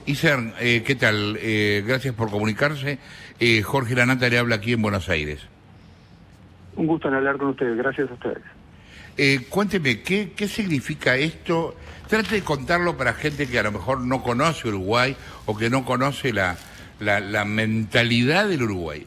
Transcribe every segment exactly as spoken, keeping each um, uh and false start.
Iser, eh, ¿qué tal? Eh, gracias por comunicarse. Eh, Jorge Lanata le habla aquí en Buenos Aires. Un gusto en hablar con ustedes, gracias a ustedes. Eh, cuénteme, ¿qué, ¿qué significa esto? Trate de contarlo para gente que a lo mejor no conoce Uruguay o que no conoce la, la, la mentalidad del Uruguay.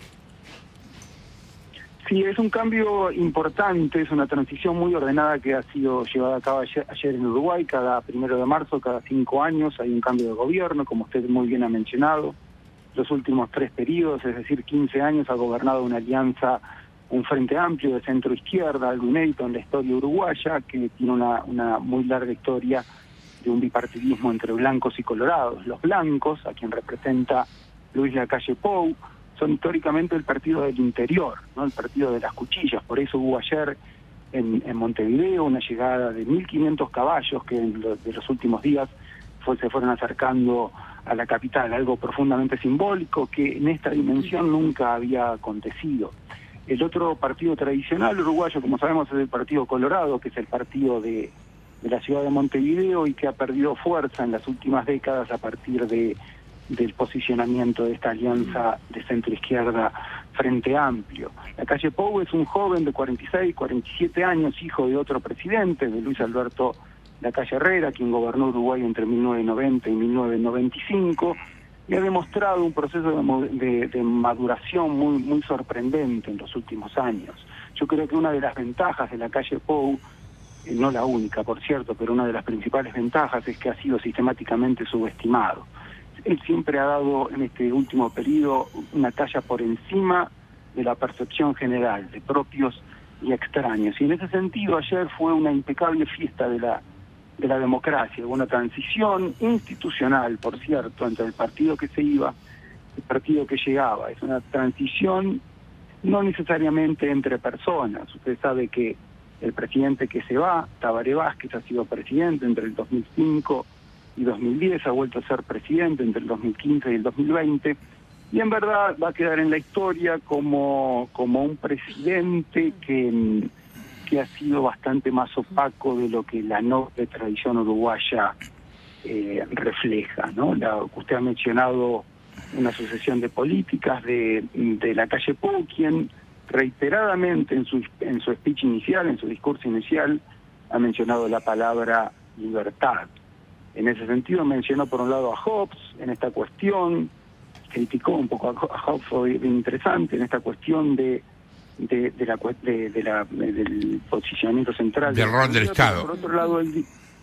Sí, es un cambio importante, es una transición muy ordenada que ha sido llevada a cabo ayer, ayer en Uruguay. Cada primero de marzo, cada cinco años, hay un cambio de gobierno, como usted muy bien ha mencionado. Los últimos tres periodos, es decir, quince años, ha gobernado una alianza, un frente amplio de centro-izquierda, algo inédito en la historia uruguaya, que tiene una, una muy larga historia de un bipartidismo entre blancos y colorados. Los blancos, a quien representa Luis Lacalle Pou, son históricamente el partido del interior, ¿no? El partido de las cuchillas. Por eso hubo ayer en, en Montevideo una llegada de mil quinientos caballos que en lo, de los últimos días fue, se fueron acercando a la capital, algo profundamente simbólico que en esta dimensión nunca había acontecido. El otro partido tradicional uruguayo, como sabemos, es el Partido Colorado, que es el partido de, de la ciudad de Montevideo y que ha perdido fuerza en las últimas décadas a partir de del posicionamiento de esta alianza de centro-izquierda Frente Amplio. Lacalle Pou es un joven de cuarenta y seis, cuarenta y siete años, hijo de otro presidente, de Luis Alberto Lacalle Herrera, quien gobernó Uruguay entre mil novecientos noventa y mil novecientos noventa y cinco, y ha demostrado un proceso de, de, de maduración muy, muy sorprendente en los últimos años. Yo creo que una de las ventajas de Lacalle Pou, eh, no la única, por cierto, pero una de las principales ventajas es que ha sido sistemáticamente subestimado. Él siempre ha dado en este último periodo una talla por encima de la percepción general, de propios y extraños. Y en ese sentido ayer fue una impecable fiesta de la, de la democracia, una transición institucional, por cierto, entre el partido que se iba y el partido que llegaba. Es una transición no necesariamente entre personas. Usted sabe que el presidente que se va, Tabaré Vázquez, ha sido presidente entre el dos mil cinco y dos mil diez, ha vuelto a ser presidente entre el dos mil quince y el dos mil veinte, y en verdad va a quedar en la historia como, como un presidente que, que ha sido bastante más opaco de lo que la noble tradición uruguaya eh, refleja, ¿no? La, usted ha mencionado una sucesión de políticas de, de Lacalle Pou, quien reiteradamente en su, en su speech inicial, en su discurso inicial, ha mencionado la palabra libertad. En ese sentido mencionó por un lado a Hobbes en esta cuestión, criticó un poco a Hobbes, fue interesante en esta cuestión de, de, de la de, de la del posicionamiento central del rol del Estado. Por otro lado, el,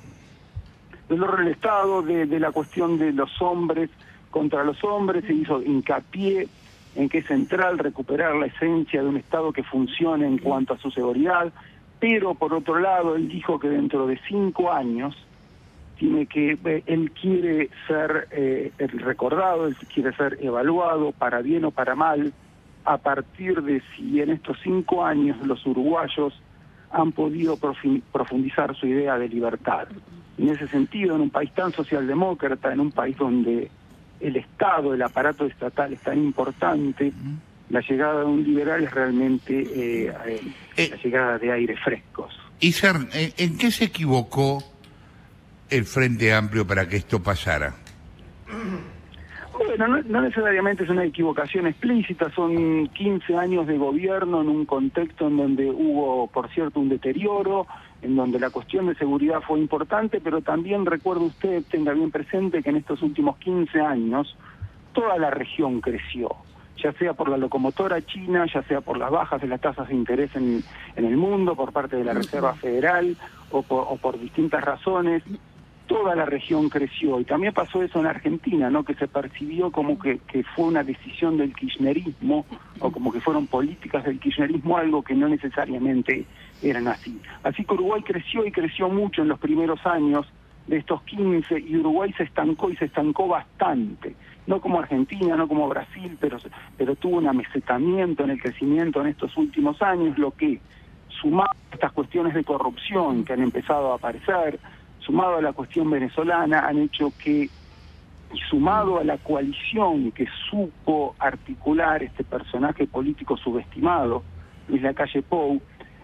del rol del Estado, de, de la cuestión de los hombres contra los hombres, se hizo hincapié en que es central recuperar la esencia de un Estado que funcione en cuanto a su seguridad, pero por otro lado él dijo que dentro de cinco años tiene que él quiere ser eh, recordado, él quiere ser evaluado para bien o para mal a partir de si en estos cinco años los uruguayos han podido profundizar su idea de libertad. En ese sentido, en un país tan socialdemócrata, en un país donde el Estado, el aparato estatal es tan importante, la llegada de un liberal es realmente eh, eh, eh, la llegada de aires frescos. Iser, ¿en qué se equivocó el Frente Amplio para que esto pasara? Bueno, no, no necesariamente es una equivocación explícita, son quince años de gobierno en un contexto en donde hubo, por cierto, un deterioro, en donde la cuestión de seguridad fue importante, pero también recuerde usted, tenga bien presente que en estos últimos quince años toda la región creció, ya sea por la locomotora china, ya sea por las bajas de las tasas de interés en, en el mundo por parte de la Reserva Federal o por, o por distintas razones. Toda la región creció, y también pasó eso en Argentina, ¿no? Que se percibió como que, que fue una decisión del kirchnerismo, o como que fueron políticas del kirchnerismo, algo que no necesariamente eran así. Así que Uruguay creció y creció mucho en los primeros años de estos quince, y Uruguay se estancó y se estancó bastante. No como Argentina, no como Brasil, pero, pero tuvo un amesetamiento en el crecimiento en estos últimos años, lo que, sumado a estas cuestiones de corrupción que han empezado a aparecer, sumado a la cuestión venezolana, han hecho que, y sumado a la coalición que supo articular este personaje político subestimado, Luis Lacalle Pou,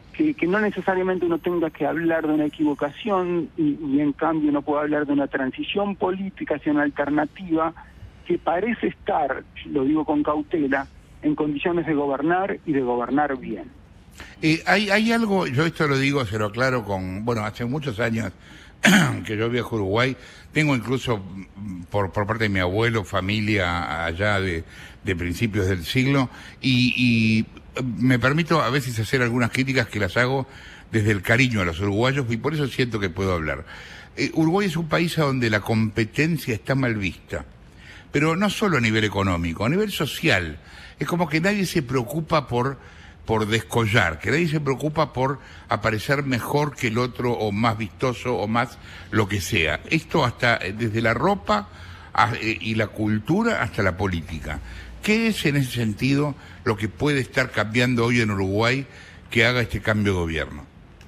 que, que no necesariamente uno tenga que hablar de una equivocación y, y en cambio no puede hablar de una transición política hacia una alternativa que parece estar, lo digo con cautela, en condiciones de gobernar y de gobernar bien. Eh, hay, hay algo, yo esto lo digo, se lo aclaro con, bueno, hace muchos años que yo viajo a Uruguay, tengo incluso por, por parte de mi abuelo, familia allá de, de principios del siglo, y, y me permito a veces hacer algunas críticas que las hago desde el cariño a los uruguayos, y por eso siento que puedo hablar. Eh, Uruguay es un país a donde la competencia está mal vista, pero no solo a nivel económico, a nivel social. Es como que nadie se preocupa por, por descollar, que nadie se preocupa por aparecer mejor que el otro o más vistoso o más lo que sea. Esto hasta desde la ropa a, eh, y la cultura hasta la política. ¿Qué es en ese sentido lo que puede estar cambiando hoy en Uruguay que haga este cambio de gobierno?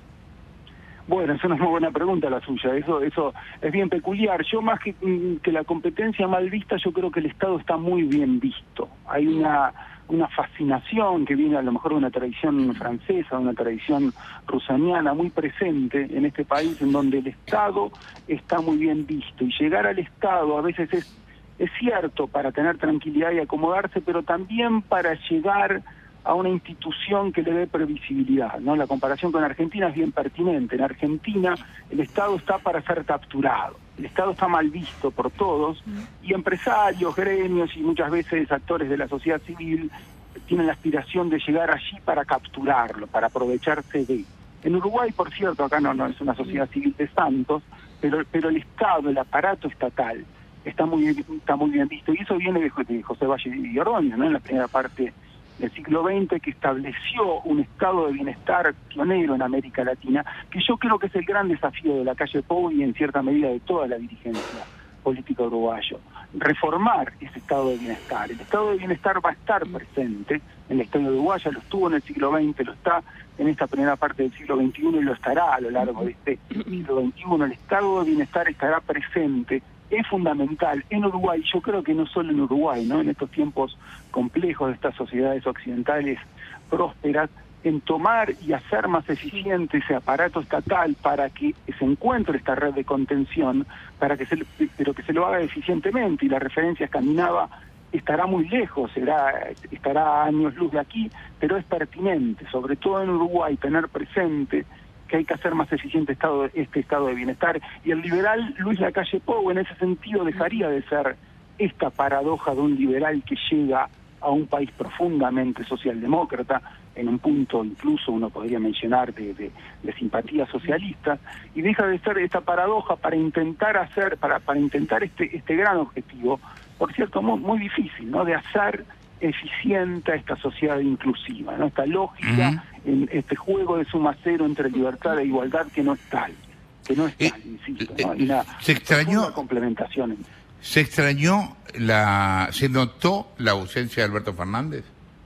Bueno, es una muy buena pregunta la suya, eso eso es bien peculiar. Yo más que, que la competencia mal vista, yo creo que el Estado está muy bien visto. Hay una, una fascinación que viene a lo mejor de una tradición francesa, de una tradición rusaniana muy presente en este país, en donde el Estado está muy bien visto. Y llegar al Estado a veces es, es cierto para tener tranquilidad y acomodarse, pero también para llegar a una institución que le dé previsibilidad, ¿no? La comparación con Argentina es bien pertinente. En Argentina el Estado está para ser capturado, el Estado está mal visto por todos, y empresarios, gremios y muchas veces actores de la sociedad civil tienen la aspiración de llegar allí para capturarlo, para aprovecharse de. En Uruguay, por cierto, acá no, no es una sociedad civil de santos, pero, pero el Estado, el aparato estatal, está muy, está muy bien visto, y eso viene de, de José Valle y Ordóñez, ¿no? En la primera parte del siglo veinte, que estableció un estado de bienestar pionero en América Latina, que yo creo que es el gran desafío de la calle Pou y en cierta medida de toda la dirigencia política uruguayo. Reformar ese estado de bienestar. El estado de bienestar va a estar presente en la historia uruguaya, lo estuvo en el siglo veinte, lo está en esta primera parte del siglo veintiuno y lo estará a lo largo de este siglo veintiuno. El estado de bienestar estará presente. Es fundamental en Uruguay, yo creo que no solo en Uruguay, ¿no? En estos tiempos complejos de estas sociedades occidentales prósperas, en tomar y hacer más eficiente ese aparato estatal para que se encuentre esta red de contención, para que se, pero que se lo haga eficientemente, y la referencia escandinava estará muy lejos, será, estará a años luz de aquí, pero es pertinente, sobre todo en Uruguay, tener presente que hay que hacer más eficiente estado, este estado de bienestar. Y el liberal Luis Lacalle Pou en ese sentido dejaría de ser esta paradoja de un liberal que llega a un país profundamente socialdemócrata, en un punto incluso uno podría mencionar de, de, de simpatía socialista, y deja de ser esta paradoja para intentar hacer, para, para intentar este, este gran objetivo, por cierto, muy, muy difícil, ¿no? De hacer eficiente a esta sociedad inclusiva, ¿no? Esta lógica, uh-huh. en este juego de suma cero entre libertad e igualdad que no es tal, que no es tal, eh, insisto, ¿no? Hay una, se extrañó una complementación. ¿Se extrañó la, se notó la ausencia de Alberto Fernández?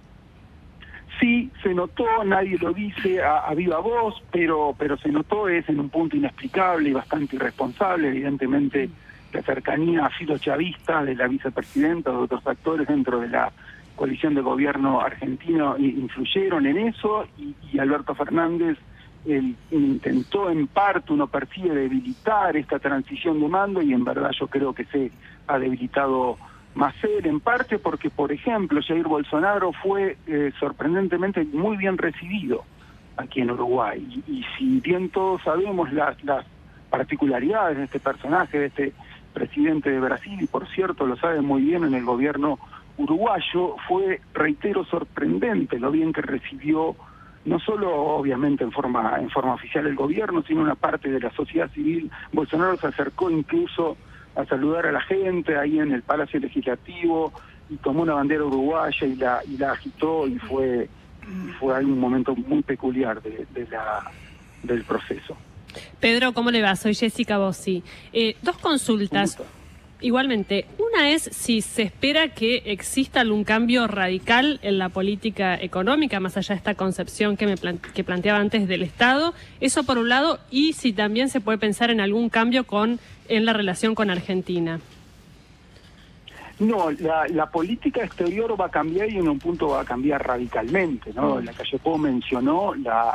Sí, se notó, nadie lo dice a, a viva voz, pero, pero se notó, es en un punto inexplicable y bastante irresponsable, evidentemente la cercanía filochavista de la vicepresidenta, de otros actores dentro de la coalición de gobierno argentino influyeron en eso, y, y Alberto Fernández él intentó en parte, uno percibe, debilitar esta transición de mando, y en verdad yo creo que se ha debilitado más él, en parte porque, por ejemplo, Jair Bolsonaro fue eh, sorprendentemente muy bien recibido aquí en Uruguay, y, y si bien todos sabemos las, las particularidades de este personaje, de este presidente de Brasil, y por cierto lo sabe muy bien en el gobierno uruguayo, fue, reitero, sorprendente lo bien que recibió no solo obviamente en forma en forma oficial el gobierno, sino una parte de la sociedad civil. Bolsonaro se acercó incluso a saludar a la gente ahí en el Palacio Legislativo y tomó una bandera uruguaya y la y la agitó, y fue y fue ahí un momento muy peculiar de, de la del proceso. Pedro, ¿cómo le va? Soy Jessica Bossi. Eh, dos consultas. Igualmente, una es si se espera que exista algún cambio radical en la política económica, más allá de esta concepción que me plan- que planteaba antes del Estado, eso por un lado, y si también se puede pensar en algún cambio con en la relación con Argentina. No, la, la política exterior va a cambiar, y en un punto va a cambiar radicalmente, ¿no? La Calle Pou mencionó la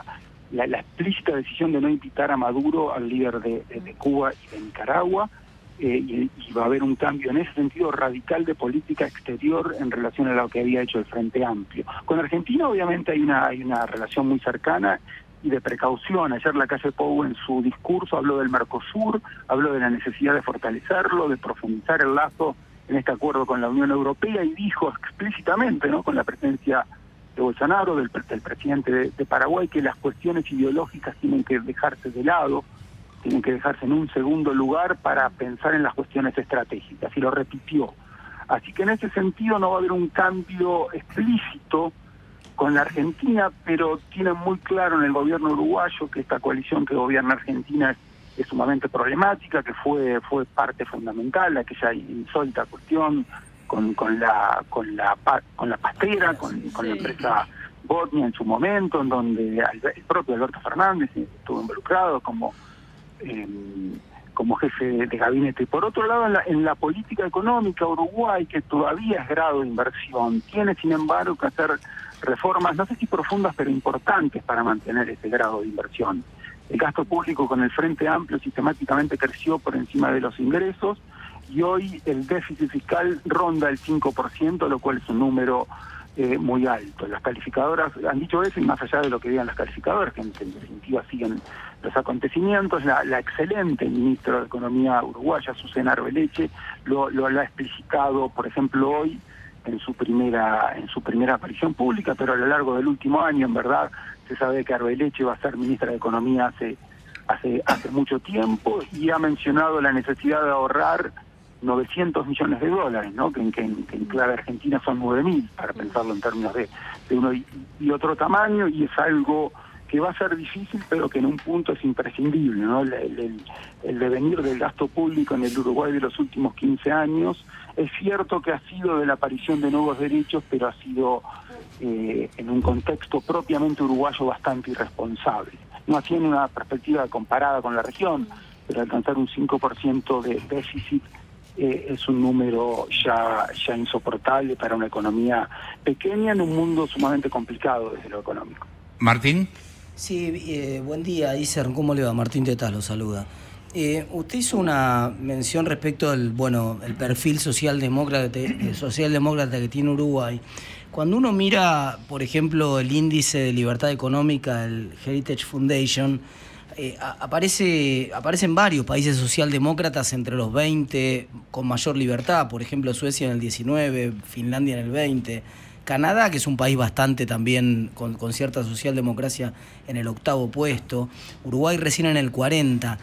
la, la explícita decisión de no invitar a Maduro, al líder de, de, de Cuba y de Nicaragua, eh, y, y va a haber un cambio en ese sentido radical de política exterior en relación a lo que había hecho el Frente Amplio. Con Argentina obviamente hay una, hay una relación muy cercana y de precaución. Ayer Lacalle Pou en su discurso habló del Mercosur, habló de la necesidad de fortalecerlo, de profundizar el lazo en este acuerdo con la Unión Europea, y dijo explícitamente, ¿no?, con la presencia de Bolsonaro, del, del presidente de, de Paraguay, que las cuestiones ideológicas tienen que dejarse de lado, tienen que dejarse en un segundo lugar para pensar en las cuestiones estratégicas, y lo repitió. Así que en ese sentido no va a haber un cambio explícito con la Argentina, pero tienen muy claro en el gobierno uruguayo que esta coalición que gobierna Argentina es, es sumamente problemática, que fue fue parte fundamental de aquella insólita cuestión con con la con la con la pastera, con, con la empresa Botnia en su momento, en donde el propio Alberto Fernández estuvo involucrado como eh, como jefe de gabinete. Por otro lado, en la, en la política económica, Uruguay, que todavía es grado de inversión, tiene sin embargo que hacer reformas, no sé si profundas, pero importantes para mantener ese grado de inversión. El gasto público con el Frente Amplio sistemáticamente creció por encima de los ingresos, y hoy el déficit fiscal ronda el cinco por ciento, lo cual es un número eh, muy alto. Las calificadoras han dicho eso, y más allá de lo que digan las calificadoras, que en, que en definitiva siguen los acontecimientos, la, la excelente ministra de Economía uruguaya, Susana Arbeleche, lo, lo, lo ha explicitado, por ejemplo, hoy, en su primera en su primera aparición pública, pero a lo largo del último año, en verdad, se sabe que Arbeleche va a ser ministra de Economía hace hace hace mucho tiempo, y ha mencionado la necesidad de ahorrar novecientos millones de dólares, ¿no?, que, que, que en clave argentina son nueve mil, para pensarlo en términos de, de uno y, y otro tamaño, y es algo que va a ser difícil, pero que en un punto es imprescindible, ¿no? El, el, el devenir del gasto público en el Uruguay de los últimos quince años, es cierto que ha sido de la aparición de nuevos derechos, pero ha sido eh, en un contexto propiamente uruguayo bastante irresponsable. No así en una perspectiva comparada con la región, pero alcanzar un cinco por ciento de déficit eh, es un número ya, ya insoportable para una economía pequeña en un mundo sumamente complicado desde lo económico. Martín. Sí, eh, buen día, Iser, ¿cómo le va? Martín Tetaz lo saluda. Eh, usted hizo una mención respecto al, bueno, el perfil socialdemócrata, eh, socialdemócrata que tiene Uruguay. Cuando uno mira, por ejemplo, el índice de libertad económica, el Heritage Foundation, eh, aparece, aparecen varios países socialdemócratas entre los veinte con mayor libertad, por ejemplo, Suecia en el diecinueve, Finlandia en el veinte, Canadá, que es un país bastante también con, con cierta socialdemocracia, en el octavo puesto, Uruguay recién en el cuarenta.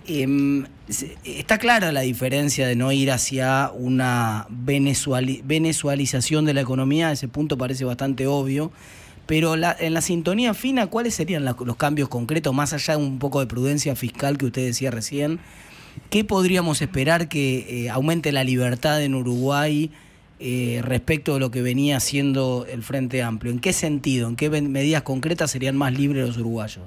Eh, está clara la diferencia de no ir hacia una venezuali- venezualización de la economía, ese punto parece bastante obvio, pero la, en la sintonía fina, ¿cuáles serían la, los cambios concretos, más allá de un poco de prudencia fiscal que usted decía recién? ¿Qué podríamos esperar que eh, aumente la libertad en Uruguay eh, respecto de lo que venía haciendo el Frente Amplio? ¿En qué sentido, en qué medidas concretas serían más libres los uruguayos?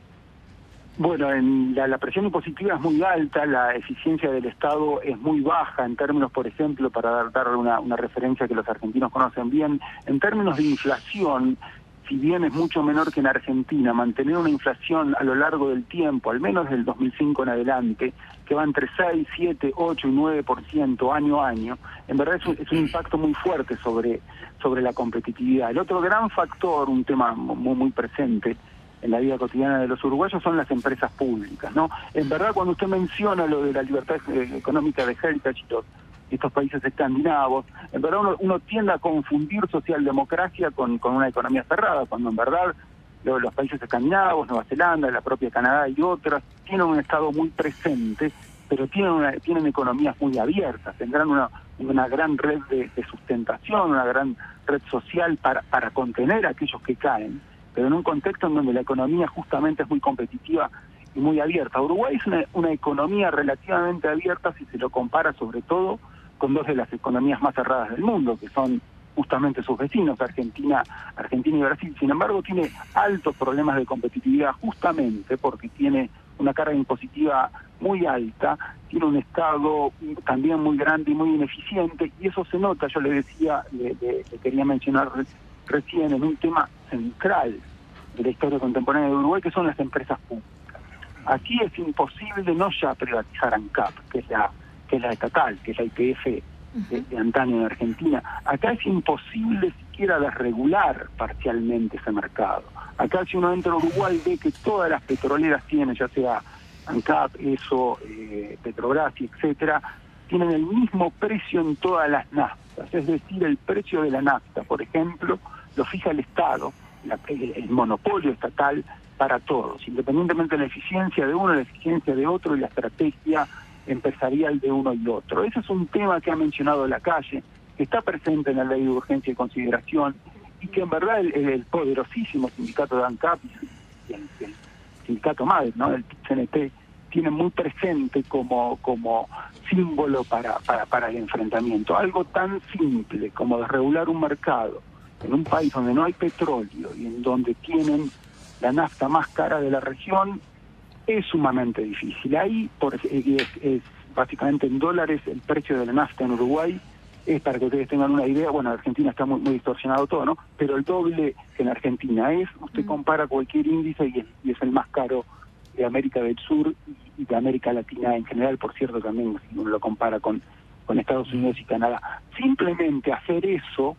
Bueno, en la, la presión impositiva es muy alta, la eficiencia del Estado es muy baja en términos, por ejemplo, para dar, dar una, una referencia que los argentinos conocen bien, en términos de inflación, si bien es mucho menor que en Argentina, mantener una inflación a lo largo del tiempo, al menos del dos mil cinco en adelante, que va entre seis, siete, ocho y nueve por ciento año a año, en verdad es un, es un impacto muy fuerte sobre, sobre la competitividad. El otro gran factor, un tema muy, muy presente en la vida cotidiana de los uruguayos, son las empresas públicas, ¿no? En verdad, cuando usted menciona lo de la libertad económica de Heritage y los, estos países escandinavos, en verdad uno, uno tiende a confundir socialdemocracia con, con una economía cerrada, cuando en verdad lo, los países escandinavos, Nueva Zelanda, la propia Canadá y otras, tienen un Estado muy presente, pero tienen, una, tienen economías muy abiertas, tendrán una, una gran red de, de sustentación, una gran red social para, para contener a aquellos que caen, pero en un contexto en donde la economía justamente es muy competitiva y muy abierta. Uruguay es una, una economía relativamente abierta si se lo compara sobre todo con dos de las economías más cerradas del mundo, que son justamente sus vecinos, Argentina, Argentina y Brasil. Sin embargo, tiene altos problemas de competitividad justamente porque tiene una carga impositiva muy alta, tiene un Estado también muy grande y muy ineficiente, y eso se nota, yo le decía, le, le, le quería mencionar recién, en un tema central de la historia contemporánea de Uruguay, que son las empresas públicas. Aquí es imposible no ya privatizar ANCAP, que es la, que es la estatal, que es la I P F de, de antaño en Argentina. Acá es imposible siquiera desregular parcialmente ese mercado. Acá si uno entra a Uruguay ve que todas las petroleras tienen, ya sea ANCAP, ESO, eh, Petrobras, etcétera, tienen el mismo precio en todas las naftas. Es decir, el precio de la nafta, por ejemplo, lo fija el Estado, la, el, el monopolio estatal para todos, independientemente de la eficiencia de uno, la eficiencia de otro y la estrategia empresarial de uno y otro. Ese es un tema que ha mencionado la calle, que está presente en la ley de urgencia y consideración, y que en verdad el, el poderosísimo sindicato de ANCAP y el, el sindicato MADE, ¿no?, el C N T, tiene muy presente como, como símbolo para, para, para el enfrentamiento. Algo tan simple como desregular un mercado en un país donde no hay petróleo y en donde tienen la nafta más cara de la región es sumamente difícil. Ahí, por, es, es básicamente en dólares, el precio de la nafta en Uruguay es, para que ustedes tengan una idea, bueno, en Argentina está muy, muy distorsionado todo, ¿no? Pero el doble que en Argentina es, usted compara cualquier índice y es, y es el más caro de América del Sur y de América Latina en general, por cierto, también si uno lo compara con, con Estados Unidos y Canadá. Simplemente hacer eso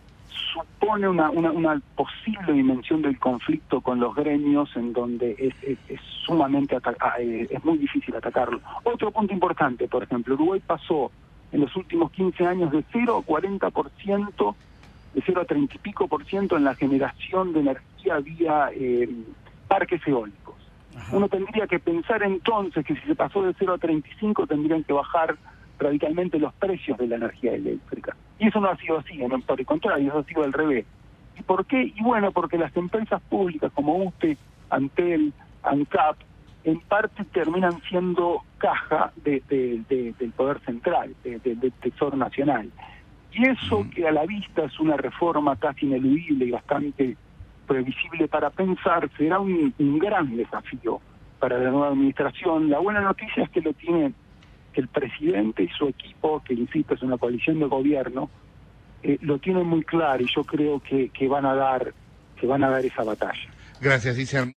supone una, una, una posible dimensión del conflicto con los gremios en donde es, es, es sumamente es muy difícil atacarlo. Otro punto importante, por ejemplo, Uruguay pasó en los últimos quince años de cero a cuarenta por ciento, de cero a treinta y pico por ciento en la generación de energía vía eh, parques eólicos. Ajá. Uno tendría que pensar entonces que si se pasó de cero a treinta y cinco tendrían que bajar radicalmente los precios de la energía eléctrica. Y eso no ha sido así, ¿no? Por el contrario, eso ha sido al revés. ¿Y por qué? Y bueno, porque las empresas públicas como UTE, Antel, ANCAP, en parte terminan siendo caja de, de, de, del Poder Central, de, de, del Tesoro Nacional. Y eso, que a la vista es una reforma casi ineludible y bastante previsible para pensar, será un, un gran desafío para la nueva administración. La buena noticia es que lo tiene el presidente y su equipo, que insisto es una coalición de gobierno, eh, lo tienen muy claro y yo creo que, que van a dar que van a dar esa batalla. Gracias, Iser.